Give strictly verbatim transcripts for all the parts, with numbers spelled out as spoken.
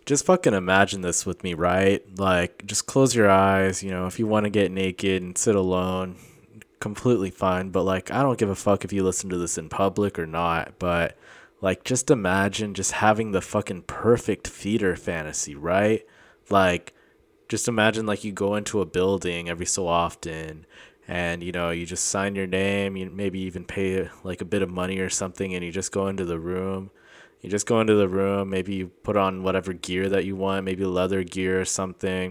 just fucking imagine this with me, right? Like, just close your eyes. You know, if you want to get naked and sit alone, completely fine. But, like, I don't give a fuck if you listen to this in public or not. But, like, just imagine just having the fucking perfect feeder fantasy, right? Like, just imagine, like, you go into a building every so often and, you know, you just sign your name. You maybe even pay, like, a bit of money or something, and you just go into the room. You just go into the room, maybe you put on whatever gear that you want, maybe leather gear or something,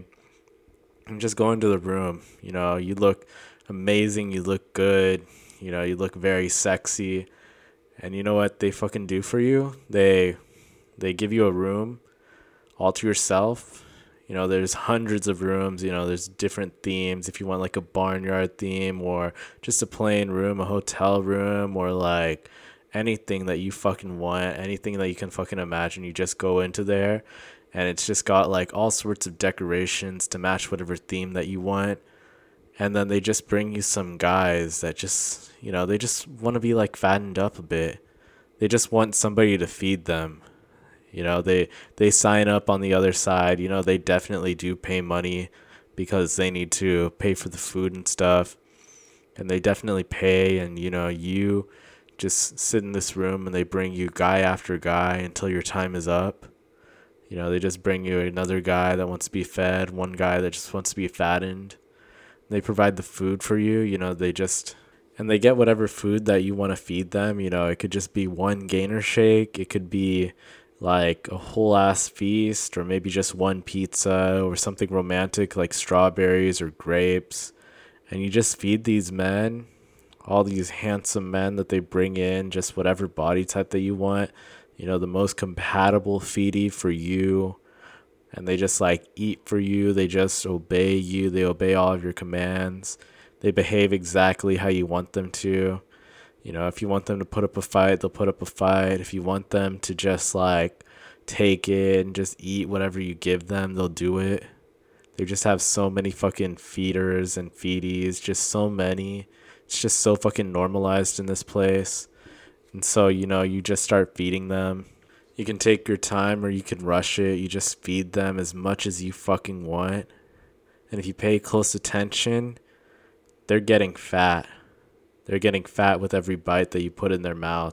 and just go into the room. You know, you look amazing, you look good, you know, you look very sexy. And you know what they fucking do for you? They they give you a room all to yourself. You know, there's hundreds of rooms, you know, there's different themes. If you want like a barnyard theme or just a plain room, a hotel room, or like anything that you fucking want, anything that you can fucking imagine, you just go into there and it's just got like all sorts of decorations to match whatever theme that you want. And then they just bring you some guys that just, you know, they just want to be like fattened up a bit. They just want somebody to feed them. You know, they they sign up on the other side. You know, they definitely do pay money because they need to pay for the food and stuff. And they definitely pay, and you know, you just sit in this room and they bring you guy after guy until your time is up. You know, they just bring you another guy that wants to be fed, one guy that just wants to be fattened. They provide the food for you, you know, they just, and they get whatever food that you want to feed them. You know, it could just be one gainer shake. It could be like a whole ass feast, or maybe just one pizza or something romantic like strawberries or grapes. And you just feed these men, all these handsome men that they bring in, just whatever body type that you want, you know, the most compatible feedie for you. And they just like eat for you. They just obey you. They obey all of your commands. They behave exactly how you want them to. You know, if you want them to put up a fight, they'll put up a fight. If you want them to just like take it and just eat whatever you give them, they'll do it. They just have so many fucking feeders and feedies, just so many. It's just so fucking normalized in this place. And so, you know, you just start feeding them. You can take your time or you can rush it. You just feed them as much as you fucking want. And if you pay close attention, they're getting fat. They're getting fat with every bite that you put in their mouth.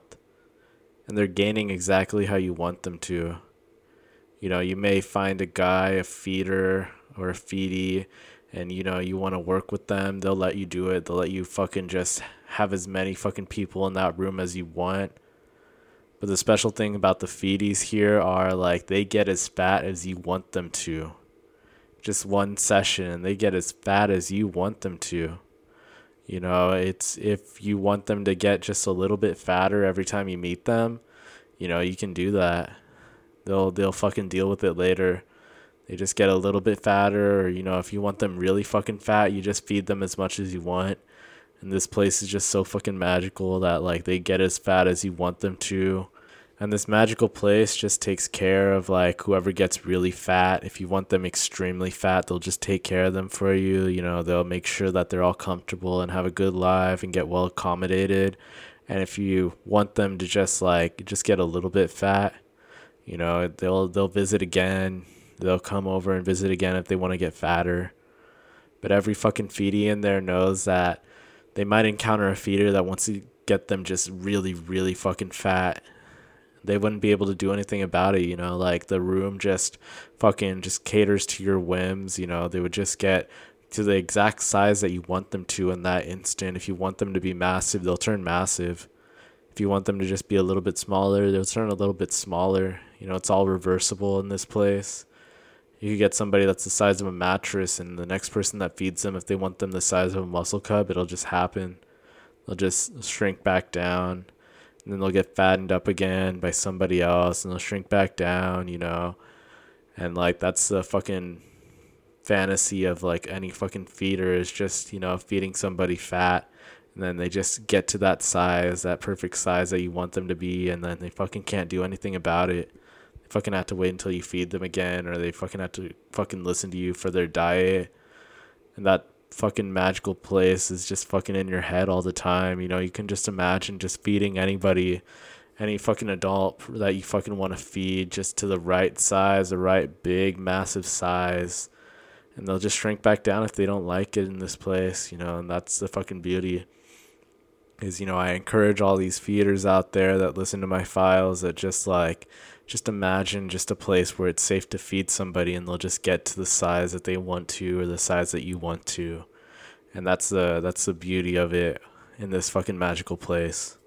And they're gaining exactly how you want them to. You know, you may find a guy, a feeder or a feedie, and, you know, you want to work with them. They'll let you do it. They'll let you fucking just have as many fucking people in that room as you want. But the special thing about the feedies here are, like, they get as fat as you want them to. Just one session, they get as fat as you want them to. You know, it's if you want them to get just a little bit fatter every time you meet them, you know, you can do that. They'll they'll fucking deal with it later. They just get a little bit fatter, or, you know, if you want them really fucking fat, you just feed them as much as you want. And this place is just so fucking magical that, like, they get as fat as you want them to. And this magical place just takes care of, like, whoever gets really fat. If you want them extremely fat, they'll just take care of them for you. You know, they'll make sure that they're all comfortable and have a good life and get well accommodated. And if you want them to just, like, just get a little bit fat, you know, they'll they'll visit again. They'll come over and visit again if they want to get fatter. But every fucking feedie in there knows that they might encounter a feeder that wants to get them just really, really fucking fat. They wouldn't be able to do anything about it, you know, like the room just fucking just caters to your whims, you know. They would just get to the exact size that you want them to in that instant. If you want them to be massive, they'll turn massive. If you want them to just be a little bit smaller, they'll turn a little bit smaller. You know, it's all reversible in this place. You could get somebody that's the size of a mattress, and the next person that feeds them, if they want them the size of a muscle cub, it'll just happen. They'll just shrink back down. And then they'll get fattened up again by somebody else, and they'll shrink back down, you know. And, like, that's the fucking fantasy of, like, any fucking feeder is just, you know, feeding somebody fat. And then they just get to that size, that perfect size that you want them to be, and then they fucking can't do anything about it. They fucking have to wait until you feed them again, or they fucking have to fucking listen to you for their diet. And that fucking magical place is just fucking in your head all the time. You know, you can just imagine just feeding anybody any fucking adult that you fucking want to feed just to the right size, the right big, massive size. And they'll just shrink back down if they don't like it in this place, you know, and that's the fucking beauty. Is, you know, I encourage all these feeders out there that listen to my files that just like, just imagine just a place where it's safe to feed somebody and they'll just get to the size that they want to or the size that you want to. And that's the, that's the beauty of it in this fucking magical place.